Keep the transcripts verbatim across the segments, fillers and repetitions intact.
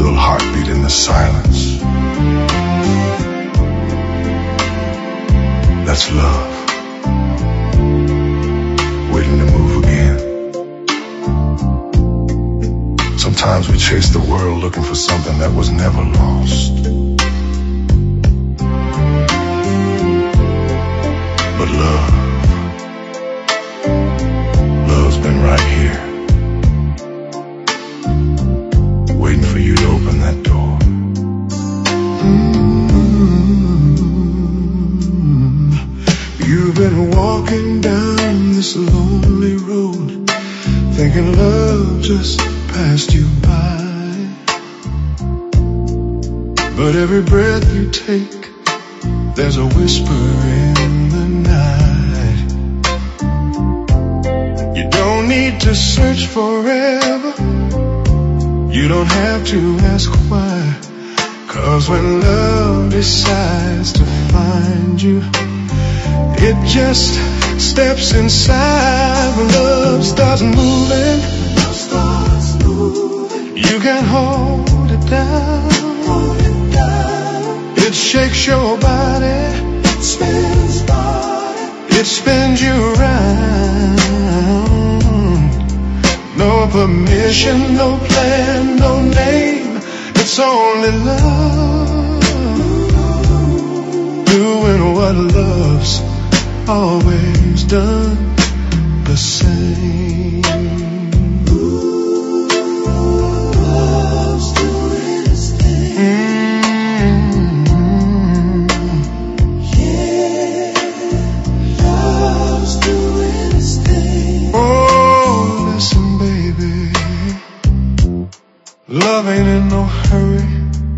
little heartbeat in the silence. That's love, waiting to move again. Sometimes we chase the world looking for something that was never lost. But love, love's been right here, waiting for you to open that door. Mm-hmm. You've been walking down this lonely road, thinking love just passed you by. But every breath you take, there's a whisper in the night. You don't need to search forever, you don't have to ask why. Cause when love decides to find you, it just steps inside. When love starts moving, love starts moving, you can hold it down, hold it down. It shakes your body, it spins body, it spins you around. No permission, no plan, no name, it's only love, doing what love's always done, the same. Ooh, love's doing its thing. Mm-hmm. Yeah, love's doing its thing. Oh, listen, baby, love ain't in no hurry,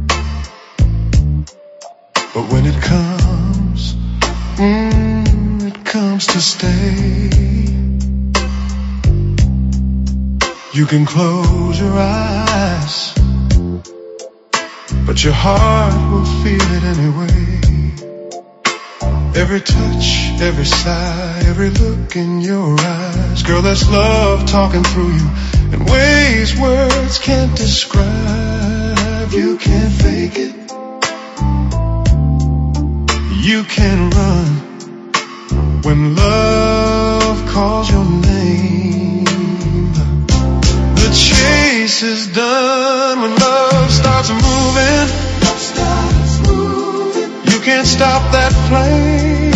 but when it comes, mm, it comes to stay. You can close your eyes, but your heart will feel it anyway. Every touch, every sigh, every look in your eyes, girl, that's love talking through you in ways words can't describe. You can't fake it, you can run when love calls your name. The chase is done when love starts moving. Love starts moving. You can't stop that flame.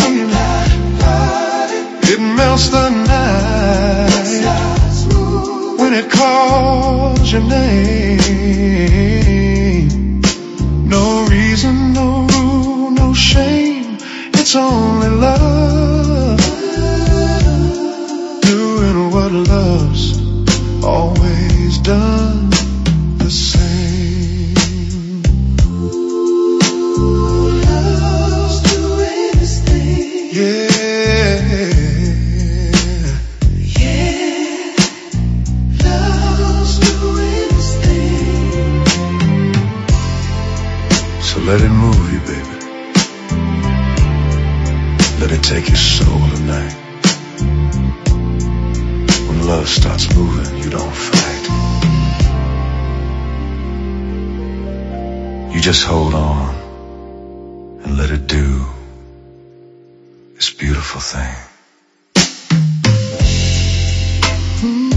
It melts the night when it calls your name. No reason, no rule, no shame, it's only love, doing what love's always done, the same. Ooh, love's doing its thing. Yeah, yeah, love's doing its thing. So let it move you, baby. Let it take your soul tonight. When love starts moving, you don't fight. You just hold on and let it do this beautiful thing. Mm-hmm.